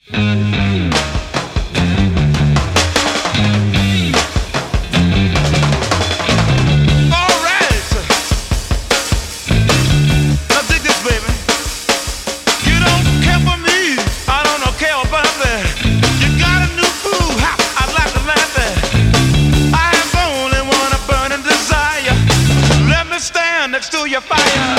Next to your fire.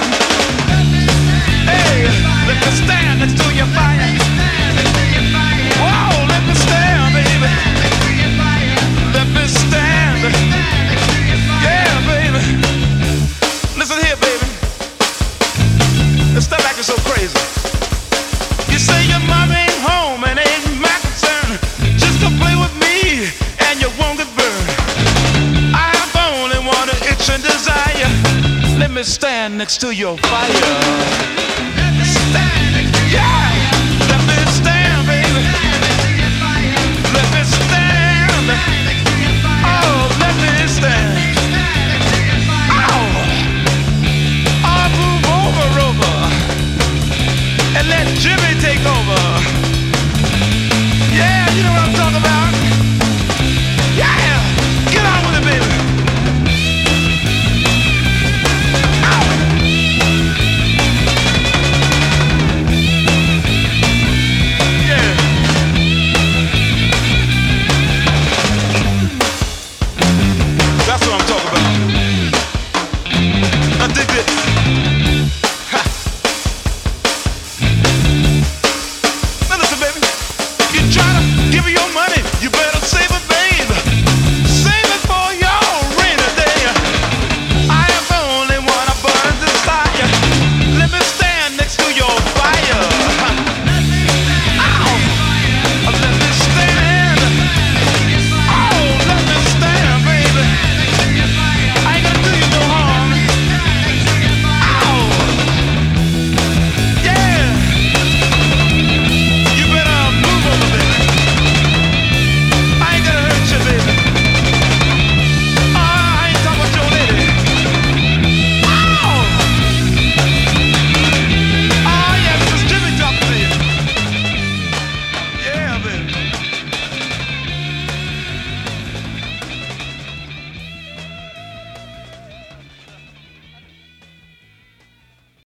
Hey, let me stand next to your fire. Whoa, let me stand, baby. Let me stand. Yeah, baby. Listen here, baby. Let's stop acting so crazy. You say your mom ain't home and ain't my concern. Just come play with me and you won't get burned. I have only one itch and desire. Let me stand next to your fire.